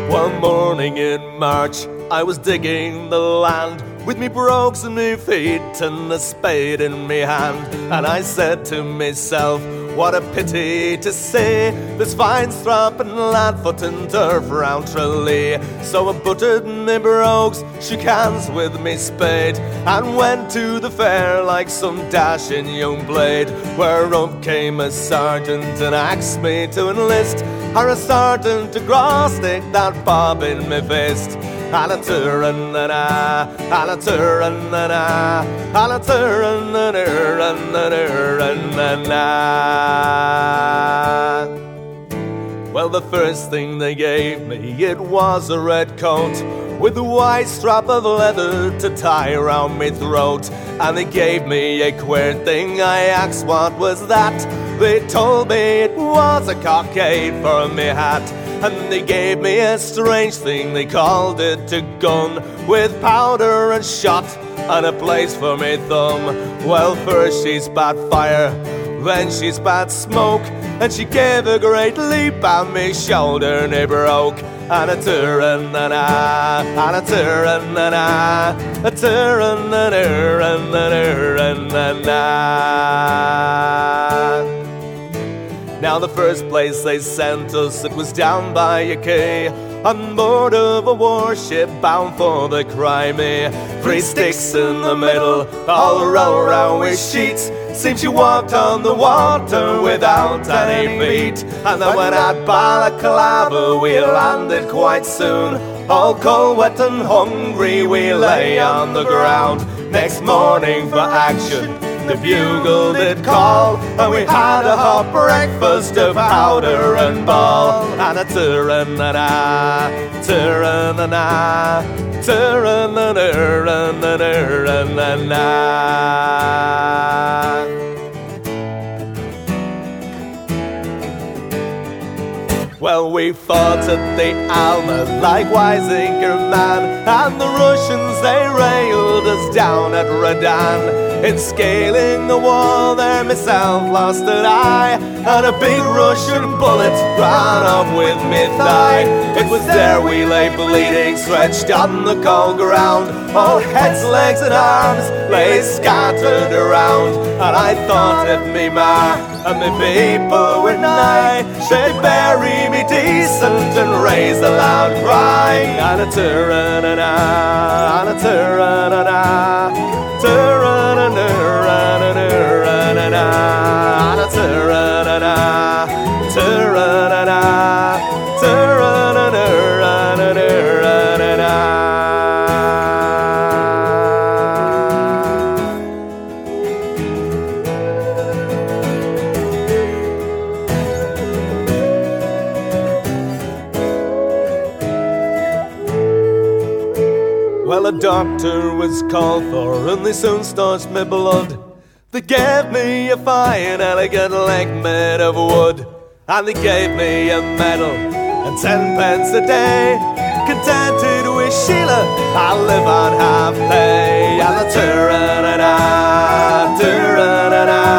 One morning in March, I was digging the land with me brogues in me feet and a spade in me hand. And I said to myself, what a pity to see this fine strapping lad footing turf round Tralee. So I buttered me brogues, shook hands with me spade, and went to the fair like some dashing young blade, where up came a sergeant and asked me to enlist, or a sergeant to grow stick that bob in me fist. Ala-tur-ra-na-na, ala-tur-ra-na-na, ala-tur-ra-na-na-ra-na-na-ra-na-na. Well, the first thing they gave me, it was a red coat with a white strap of leather to tie around me throat. And they gave me a queer thing, I asked what was that. They told me it was a cockade for me hat. And they gave me a strange thing, they called it a gun, with powder and shot and a place for me thumb. Well, first she spat fire, then she spat smoke, and she gave a great leap and me shoulder near broke. And a tur-ra-na-na, and a tur-ra-na-na, a tur-ra-na-na-ra-na-na-na. Now the first place they sent us, it was down by a quay, on board of a warship bound for the Crimea. 3 sticks in the middle, all rolled round with sheets. Seemed she walked on the water without any feet. And then when at Balaclava we landed quite soon, all cold, wet and hungry we lay on the ground. Next morning for action the bugle did call, and we had a hot breakfast of powder and ball. And a tur-ra-na-na, tur-ra-na-na, tur-ra-na-na-ra-na-na-ra-na-na. Well, we fought at the Alma like Weisingerman, and the Russians, they railed us down at Redan. In scaling the wall there myself lost an eye, and a big Russian bullet ran off with me thigh. It was there we lay bleeding, stretched on the cold ground. All heads, legs and arms lay scattered around. And I thought if me ma and me people were nigh, they'd bury me decent and raise a loud cry. And a tur-ra-na-na, and a tur-ra-na-na, tur-ra-na-na-ra-na-na-ra-na-na, and a tur-ra-na-na, tur-ra-na-na, tur-ra-na-na-ra-na-na-ra-na-na. Well, a doctor was called for, and they soon stanched my blood. They gave me a fine, elegant leg made of wood, and they gave me a medal and 10 pence a day. Contented with Sheila, I'll live on half pay. And a tur-ra-na-na, tur-ra-na-na,